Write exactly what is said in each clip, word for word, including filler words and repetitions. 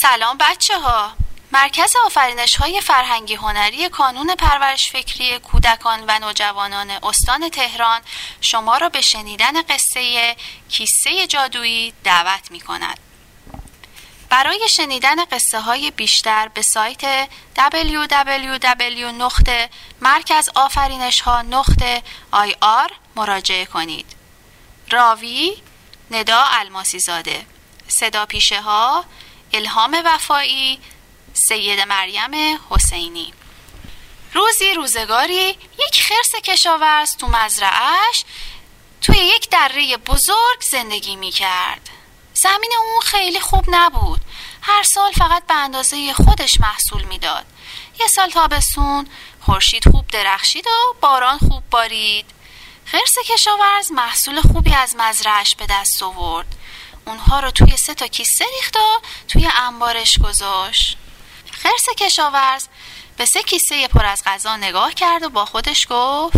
سلام بچه ها. مرکز آفرینش‌های فرهنگی هنری کانون پرورش فکری کودکان و نوجوانان استان تهران شما را به شنیدن قصه کیسه جادویی دعوت می‌کند. برای شنیدن قصه های بیشتر به سایت دبلیو دبلیو دبلیو نقطه مرکز آفرینش ها نقطه آی آر مراجعه کنید. راوی ندا الماسی زاده، صدا پیشه ها الهام وفایی، سید مریم حسینی. روزی روزگاری یک خرس کشاورز تو مزرعه‌اش توی یک دره بزرگ زندگی می کرد. زمین اون خیلی خوب نبود. هر سال فقط به اندازه خودش محصول میداد. یه سال تابستون خورشید خوب درخشید و باران خوب بارید. خرس کشاورز محصول خوبی از مزرعه‌اش به دست آورد. اونها رو توی سه تا کیسه ریخت و توی انبارش گذاشت. خرس کشاورز به سه کیسه پر از غذا نگاه کرد و با خودش گفت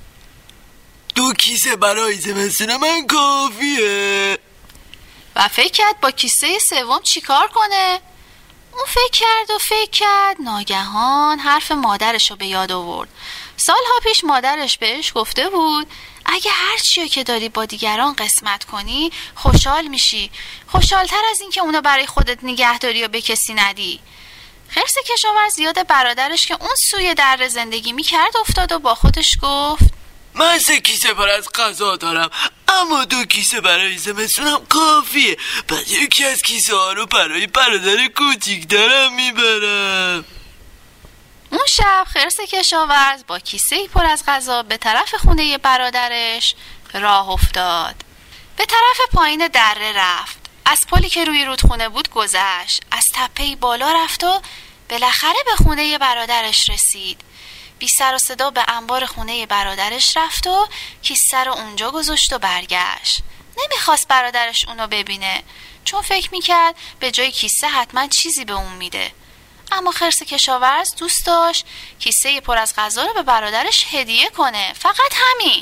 دو کیسه برای زمستون من کافیه. و فکر کرد با کیسه سوم چیکار کنه. اون فکر کرد و فکر کرد. ناگهان حرف مادرش رو به یاد آورد. سالها پیش مادرش بهش گفته بود اگه هر چیو که داری با دیگران قسمت کنی خوشحال میشی، خوشحالتر از این که اونو برای خودت نگه داری و به کسی ندی. خرس کشاورز یاد برادرش که اون سوی دره زندگی میکرد افتاد و با خودش گفت من سه کیسه پر از غذا دارم، اما دو کیسه برای زمستونم کافیه. پس یکی از کیسه ها رو برای برادر کوچیک دارم میبرم. اون شب خرس کشاورز با کیسه پر از غذا به طرف خونه برادرش راه افتاد. به طرف پایین دره رفت. از پلی که روی رودخونه بود گذشت. از تپه‌ای بالا رفت و بالاخره به خونه برادرش رسید. بی سر و صدا به انبار خونه برادرش رفت و کیسه رو اونجا گذاشت و برگشت. نمیخواست برادرش اونو ببینه چون فکر میکرد به جای کیسه حتما چیزی به اون میده. اما خرس کشاورز دوست داشت کیسه پر از غذا رو به برادرش هدیه کنه، فقط همین.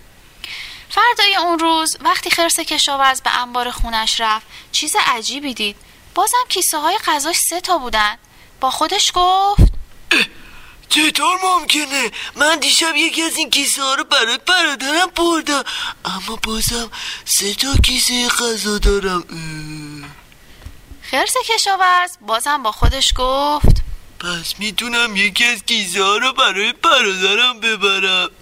فردای اون روز وقتی خرس کشاورز به انبار خونش رفت چیز عجیبی دید. بازم کیسه های غذاش سه تا بودن. با خودش گفت چطور ممکنه؟ من دیشب یکی از این کیسه ها رو برای برادرم بردم، اما بازم سه تا کیسه غذا دارم. خرس کشاورز بازم با خودش گفت پس میتونم یکی از کیسه ها رو برای برادرم ببرم.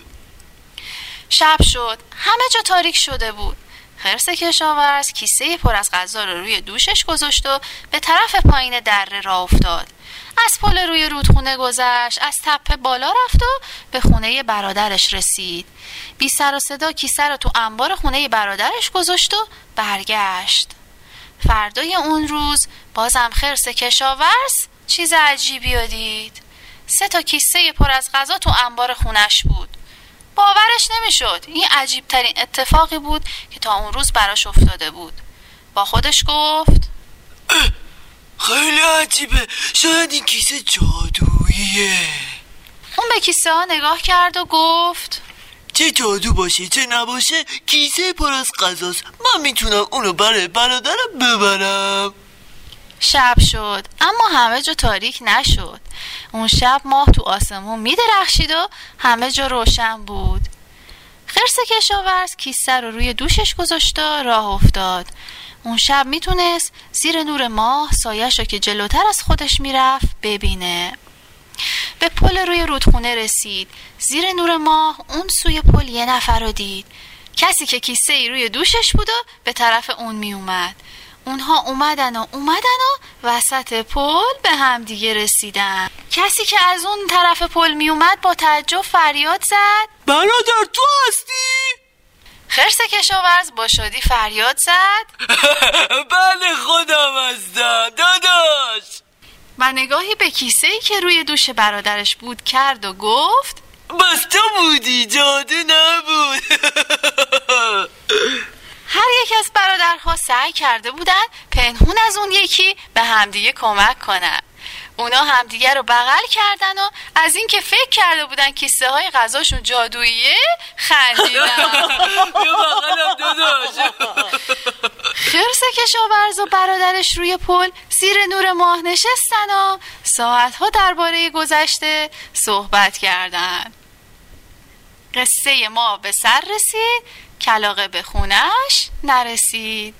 شب شد. همه جا تاریک شده بود. خرس کشاورز کیسه پر از غذا رو روی دوشش گذاشت و به طرف پایین دره راه افتاد. از پل روی رودخونه گذشت، از تپه بالا رفت و به خونه برادرش رسید. بی سر و صدا کیسه رو تو انبار خونه برادرش گذاشت و برگشت. فردای اون روز بازم خرس کشاورز چیز عجیبی رو دید. سه تا کیسه پر از غذا تو انبار خونش بود. باورش نمیشد. این عجیب ترین اتفاقی بود که تا اون روز براش افتاده بود. با خودش گفت خیلی عجیبه، شاید این کیسه جادوییه. اون به کیسه ها نگاه کرد و گفت چه جادو باشه چه نباشه کیسه پر از غذاست، من میتونم اونو برای برادرم ببرم. شب شد اما همه جا تاریک نشد. اون شب ماه تو آسمون میدرخشید و همه جا روشن بود. خرس کشاورز کیسه رو روی دوشش گذاشت و راه افتاد. اون شب میتونست زیر نور ماه سایه‌ش رو که جلوتر از خودش میرفت ببینه. به پل روی رودخونه رسید. زیر نور ماه اون سوی پل یه نفر رو دید. کسی که کیسه ای روی دوشش بود و به طرف اون می اومد. اونها اومدن و اومدن و وسط پل به هم دیگه رسیدن. کسی که از اون طرف پل می اومد با تعجب فریاد زد برادر تو هستی؟ خرس کشاورز با شادی فریاد زد بله خودم هستم داداش. و نگاهی به کیسه ای که روی دوش برادرش بود کرد و گفت بس تو بودی، جادو نبود. هر یک از برادرها سعی کرده بودن پنهون از اون یکی به همدیگه کمک کنن. اونا همدیگه رو بغل کردن و از این که فکر کرده بودن کیسه های غذاشون جادوییه خندیدن. بیا بغلم داداش. خرس کشاورز و برادرش روی پل زیر نور ماه نشستن و ساعتها درباره گذشته صحبت کردن. قصه ما به سر رسید، کلاغه به خونش نرسید.